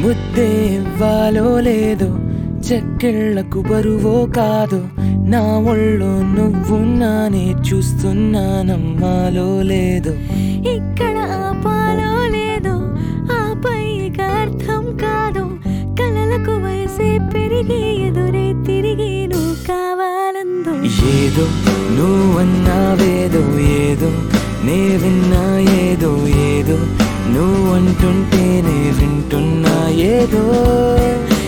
ముద్దే ఇవ్వాలో లేదో చెక్కిళ్లకు బరువో కాదో నా ఒళ్ళో నువ్వున్నానే చూస్తున్నా నమ్మాలో లేదో ఇక్కడ ఆపాలో లేదో ఆపై ఇక అర్థం కాదు కలలకు వయసే పెరిగి ఎదురే తిరిగి నువ్వు కావాలందో ఏదో నువ్వన్నావేదో ఏదో నే విన్నా ఏదో ఏదో నువ్వు అంటుంటే నే వింటున్నా ఏదో